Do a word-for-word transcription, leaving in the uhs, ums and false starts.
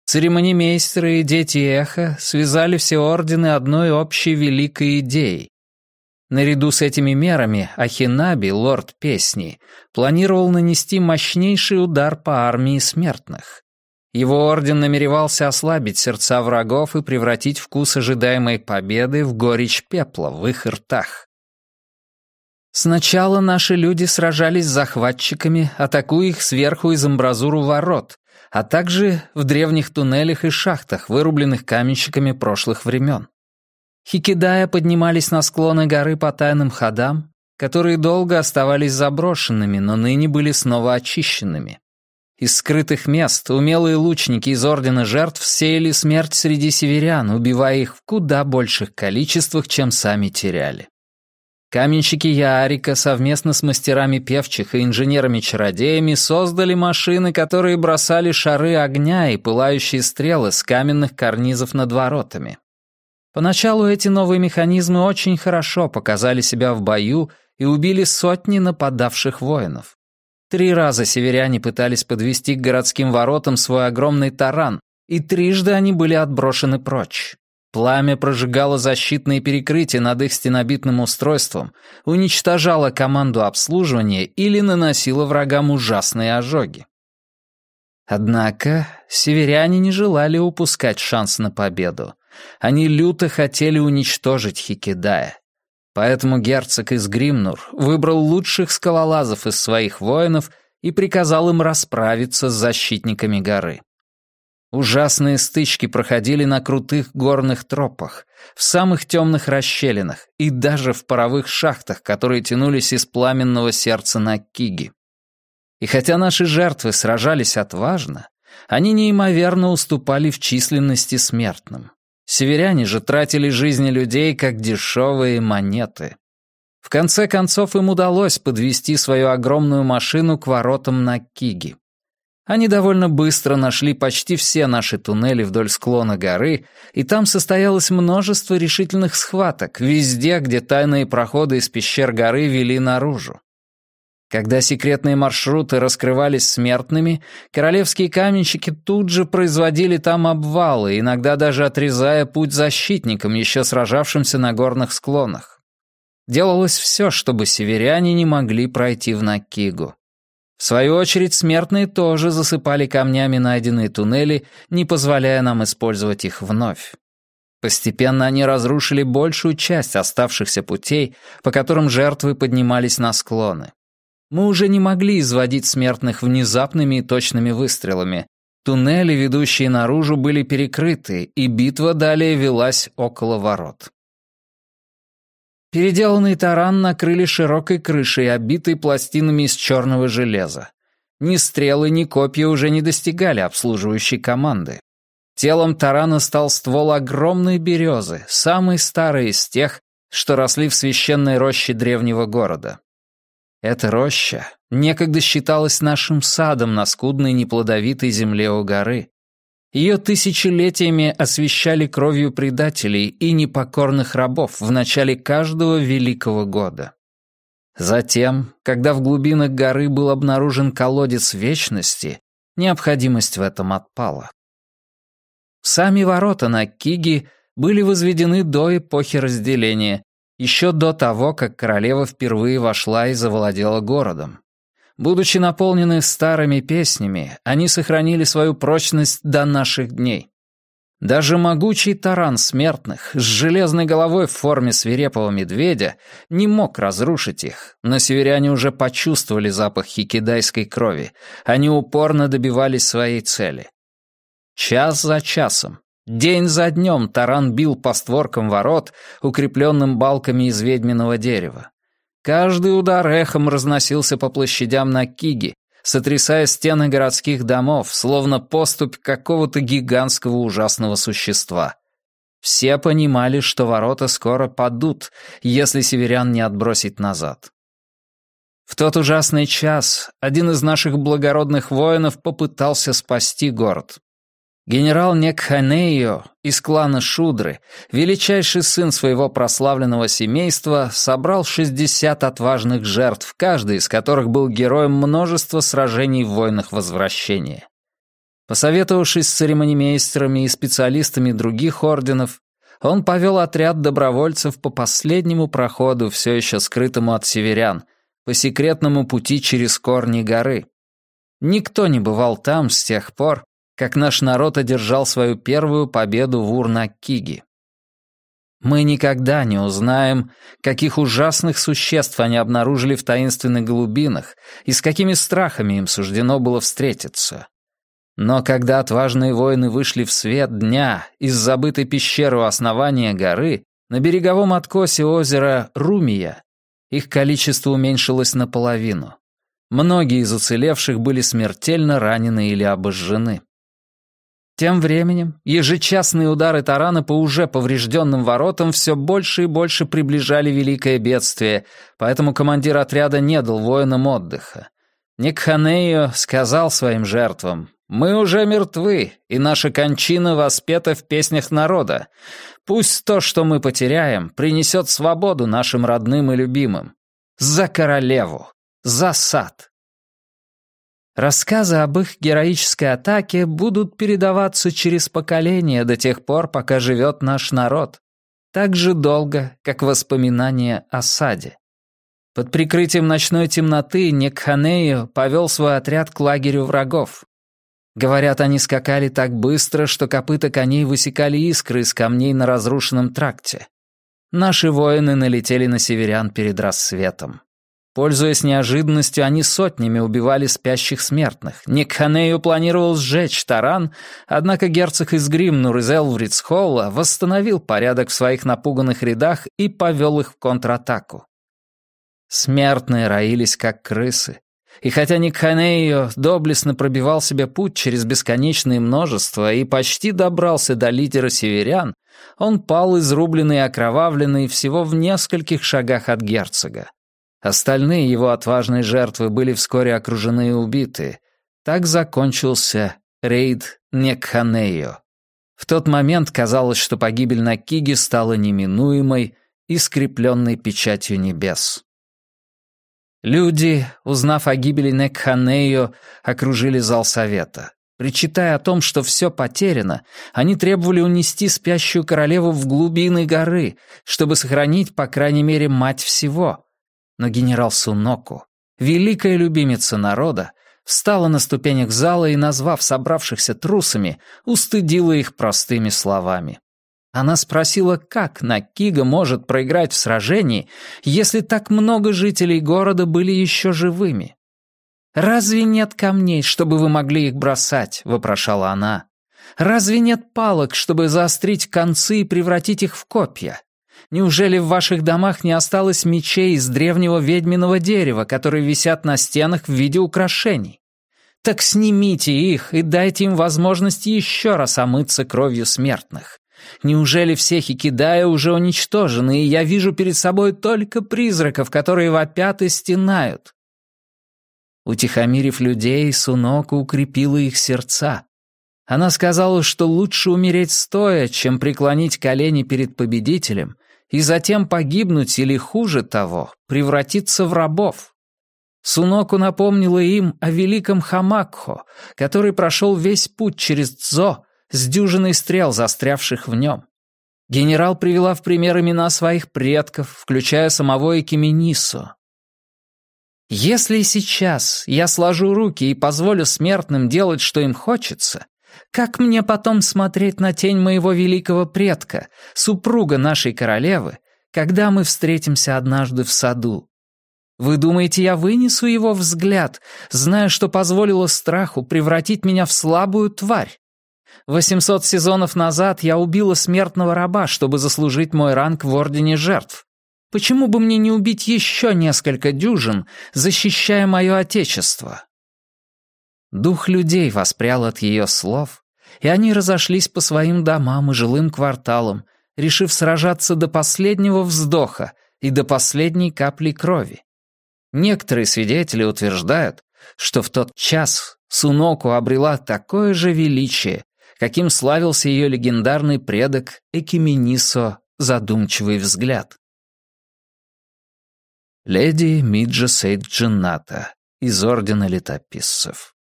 Церемонимейстеры и дети Эха связали все ордены одной общей великой идеей. Наряду с этими мерами Ахинаби, лорд Песни, планировал нанести мощнейший удар по армии смертных. Его орден намеревался ослабить сердца врагов и превратить вкус ожидаемой победы в горечь пепла в их ртах. Сначала наши люди сражались с захватчиками, атакуя их сверху из амбразуру ворот, а также в древних туннелях и шахтах, вырубленных каменщиками прошлых времен. Хикидая поднимались на склоны горы по тайным ходам, которые долго оставались заброшенными, но ныне были снова очищенными. Из скрытых мест умелые лучники из Ордена Жертв сеяли смерть среди северян, убивая их в куда больших количествах, чем сами теряли. Каменщики Яарика совместно с мастерами певчих и инженерами-чародеями создали машины, которые бросали шары огня и пылающие стрелы с каменных карнизов над воротами. Поначалу эти новые механизмы очень хорошо показали себя в бою и убили сотни нападавших воинов. Три раза северяне пытались подвести к городским воротам свой огромный таран, и трижды они были отброшены прочь. Пламя прожигало защитные перекрытия над их стенобитным устройством, уничтожало команду обслуживания или наносило врагам ужасные ожоги. Однако северяне не желали упускать шанс на победу. Они люто хотели уничтожить Хикидая. Поэтому герцог из Гримнур выбрал лучших скалолазов из своих воинов и приказал им расправиться с защитниками горы. Ужасные стычки проходили на крутых горных тропах, в самых темных расщелинах и даже в паровых шахтах, которые тянулись из пламенного сердца Наккиги. И хотя наши жертвы сражались отважно, они неимоверно уступали в численности смертным. Северяне же тратили жизни людей как дешевые монеты. В конце концов им удалось подвести свою огромную машину к воротам Наккиги. Они довольно быстро нашли почти все наши туннели вдоль склона горы, и там состоялось множество решительных схваток везде, где тайные проходы из пещер горы вели наружу. Когда секретные маршруты раскрывались смертными, королевские каменщики тут же производили там обвалы, иногда даже отрезая путь защитникам, еще сражавшимся на горных склонах. Делалось все, чтобы северяне не могли пройти в Наккигу. В свою очередь, смертные тоже засыпали камнями найденные туннели, не позволяя нам использовать их вновь. Постепенно они разрушили большую часть оставшихся путей, по которым жертвы поднимались на склоны. Мы уже не могли изводить смертных внезапными и точными выстрелами. Туннели, ведущие наружу, были перекрыты, и битва далее велась около ворот. Переделанный таран накрыли широкой крышей, обитой пластинами из черного железа. Ни стрелы, ни копья уже не достигали обслуживающей команды. Телом тарана стал ствол огромной березы, самой старой из тех, что росли в священной роще древнего города. Эта роща некогда считалась нашим садом на скудной неплодовитой земле у горы. Ее тысячелетиями освящали кровью предателей и непокорных рабов в начале каждого великого года. Затем, когда в глубинах горы был обнаружен колодец вечности, необходимость в этом отпала. Сами ворота Наккиги были возведены до эпохи разделения, еще до того, как королева впервые вошла и завладела городом. Будучи наполнены старыми песнями, они сохранили свою прочность до наших дней. Даже могучий таран смертных с железной головой в форме свирепого медведя не мог разрушить их, но северяне уже почувствовали запах хикидайской крови. Они упорно добивались своей цели. Час за часом, день за днем таран бил по створкам ворот, укрепленным балками из ведьминого дерева. Каждый удар эхом разносился по площадям Наккиги, сотрясая стены городских домов, словно поступь какого-то гигантского ужасного существа. Все понимали, что ворота скоро падут, если северян не отбросить назад. В тот ужасный час один из наших благородных воинов попытался спасти город. Генерал Некханейо из клана Шудры, величайший сын своего прославленного семейства, собрал шестьдесят отважных жертв, каждый из которых был героем множества сражений в войнах Возвращения. Посоветовавшись с церемонимейстерами и специалистами других орденов, он повел отряд добровольцев по последнему проходу, все еще скрытому от северян, по секретному пути через корни горы. Никто не бывал там с тех пор, как наш народ одержал свою первую победу в Ур-Наккиги. Мы никогда не узнаем, каких ужасных существ они обнаружили в таинственных глубинах и с какими страхами им суждено было встретиться. Но когда отважные воины вышли в свет дня из забытой пещеры у основания горы, на береговом откосе озера Румия, их количество уменьшилось наполовину. Многие из уцелевших были смертельно ранены или обожжены. Тем временем ежечасные удары тарана по уже поврежденным воротам все больше и больше приближали великое бедствие, поэтому командир отряда не дал воинам отдыха. Некханейо сказал своим жертвам: «Мы уже мертвы, и наша кончина воспета в песнях народа. Пусть то, что мы потеряем, принесет свободу нашим родным и любимым. За королеву! За сад!» Рассказы об их героической атаке будут передаваться через поколения до тех пор, пока живет наш народ. Так же долго, как воспоминания о саде. Под прикрытием ночной темноты Некханейо повел свой отряд к лагерю врагов. Говорят, они скакали так быстро, что копыта коней высекали искры из камней на разрушенном тракте. Наши воины налетели на северян перед рассветом. Пользуясь неожиданностью, они сотнями убивали спящих смертных. Некханейо планировал сжечь таран, однако герцог из Гримнур из Элвридсхолла восстановил порядок в своих напуганных рядах и повел их в контратаку. Смертные роились, как крысы. И хотя Некханейо доблестно пробивал себе путь через бесконечное множество и почти добрался до лидера северян, он пал изрубленный и окровавленный всего в нескольких шагах от герцога. Остальные его отважные жертвы были вскоре окружены и убиты. Так закончился рейд Некханейо. В тот момент казалось, что погибель Наккиги стала неминуемой и скрепленной печатью небес. Люди, узнав о гибели Некханейо, окружили зал совета. Причитая о том, что все потеряно, они требовали унести спящую королеву в глубины горы, чтобы сохранить, по крайней мере, мать всего. Но генерал Суноку, великая любимица народа, встала на ступенях зала и, назвав собравшихся трусами, устыдила их простыми словами. Она спросила, как Наккига может проиграть в сражении, если так много жителей города были еще живыми. «Разве нет камней, чтобы вы могли их бросать?» — вопрошала она. «Разве нет палок, чтобы заострить концы и превратить их в копья? Неужели в ваших домах не осталось мечей из древнего ведьминого дерева, которые висят на стенах в виде украшений? Так снимите их и дайте им возможность еще раз омыться кровью смертных. Неужели все Хикидая уже уничтожены, и я вижу перед собой только призраков, которые вопят и стенают?» Утихомирив людей, Суноку укрепила их сердца. Она сказала, что лучше умереть стоя, чем преклонить колени перед победителем, и затем погибнуть или, хуже того, превратиться в рабов. Суноку напомнила им о великом Хамакхо, который прошел весь путь через Цзо с дюжиной стрел, застрявших в нем. Генерал привела в пример имена своих предков, включая самого Экименисо. «Если сейчас я сложу руки и позволю смертным делать, что им хочется, как мне потом смотреть на тень моего великого предка, супруга нашей королевы, когда мы встретимся однажды в саду? Вы думаете, я вынесу его взгляд, зная, что позволило страху превратить меня в слабую тварь? Восемьсот сезонов назад я убила смертного раба, чтобы заслужить мой ранг в Ордене Жертв. Почему бы мне не убить еще несколько дюжин, защищая мое отечество?» Дух людей воспрял от ее слов, и они разошлись по своим домам и жилым кварталам, решив сражаться до последнего вздоха и до последней капли крови. Некоторые свидетели утверждают, что в тот час Суноку обрела такое же величие, каким славился ее легендарный предок Экименисо «Задумчивый взгляд». Леди Миджа Сейд Дженната из Ордена Летописцев.